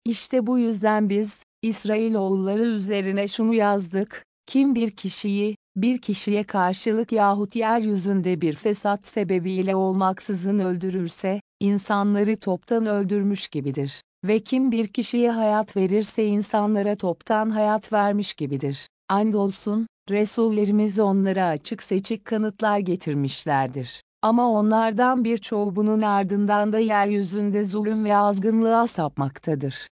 İşte bu yüzden biz, İsrailoğulları üzerine şunu yazdık: kim bir kişiye karşılık yahut yeryüzünde bir fesat sebebiyle olmaksızın öldürürse, insanları toptan öldürmüş gibidir. Ve kim bir kişiye hayat verirse insanlara toptan hayat vermiş gibidir. Andolsun, Resullerimiz onlara açık seçik kanıtlar getirmişlerdir. Ama onlardan birçoğu bunun ardından da yeryüzünde zulüm ve azgınlığa sapmaktadır.